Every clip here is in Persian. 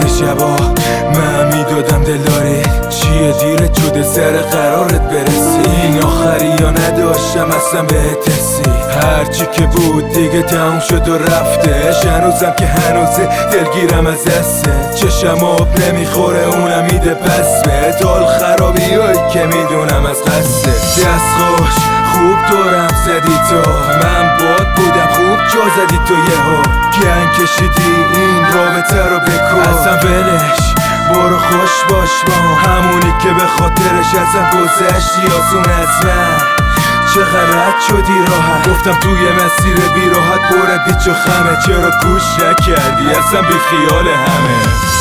شبا من میدادم دلداری چیه دیرت شده سر قرارت برسی این آخری یا نداشتم اصلا بهت حسی هرچی که بود دیگه تموم شد و رفتش هنوزم که هنوزه دلگیرم از دسته چشم آب نمیخوره اونم میده پس به تال خرابی هایی که میدونم از قصه دست خوش خوب دورم زدی تو من باد بودم خوب جا زدی تو یهو گنگ کشیدی این رابطه رو بکن اصلا ولش برو خوش باش با همونی که به خاطرش ازم گذشتی آسون از من چقدر رد شدی راحت گفتم توی مسیر بی راحت پر پیچ و خمه چرا گوش نکردی اصلا بی خیال همه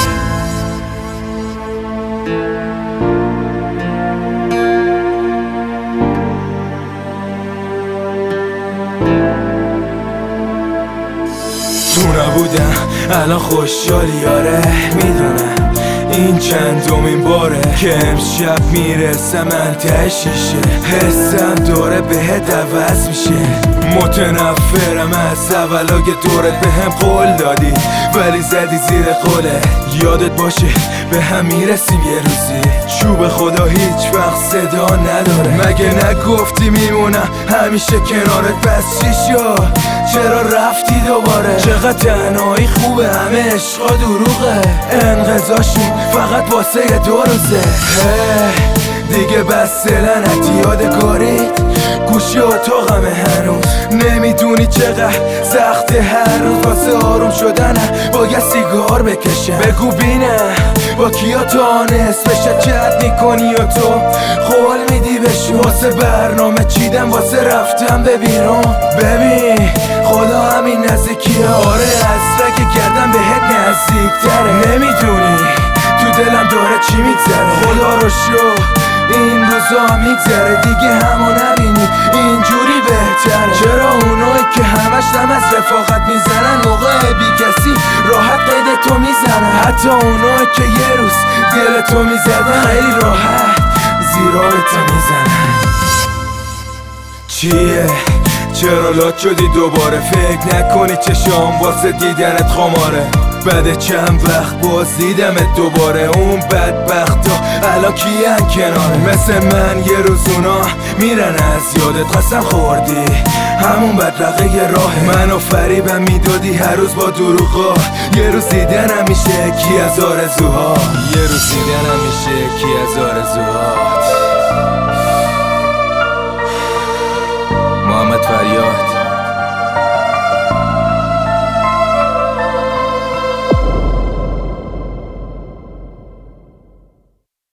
تو نبودم الان خوشحالی آره میدونم این چندمین باره که امشب میرسم انته شیشه حسم داره بهت عوض میشه متنفرم از اولا که دورت به هم قول دادی ولی زدی زیر قوله یادت باشه به هم میرسیم یه روزی چوب خدا هیچ وقت صدا نداره مگه نگفتی میمونم همیشه کنارت پس چی شد چرا رفتی دوباره چقدر تنهایی خوبه همه عشقا دروغه انقضاشون فقط واسه دو روزه دیگه بس لعنتی یادگاریت گوشی اتاقمه هنوز نمیدونی چقدر سخته هر روز واسه آروم شدنه باید سیگار بکشه بگو بینم با کیا تا نصفش چت میکنی و تو قول میدی بشو واسه برنامه چیدم واسه رفتم به بیرون ببین خدا همین نزدیکیه آره اصلا که کردم بهت نزدیکتره نمیدونی تو دلم داره چی میگذره خدا رو شو این روزا میگذره دیگه همو نبینی اینجوری بهتره چرا اونایی که همش دم از رفاقت میزنن موقع بی کسی راحت قید تو میزنن حتی اونایی که یه روز دل تو میزدن خیلی راحت زیرا تو میزنن چیه؟ چرا لات شدی دوباره فکر نکنی چشام واسه دیدنت خماره بعد چند وقت باز دیدمت دوباره اون بدبختا الان کیان کناره مثل من یه روز اونا میرن از یادت قسم خوردی همون بدرقه راه منو فریبم میدادی هر روز با دروغا یه روز دیدنم میشه کی از آرزوها یه روز دیدنم میشه کی از آرزوهات محمد فریاد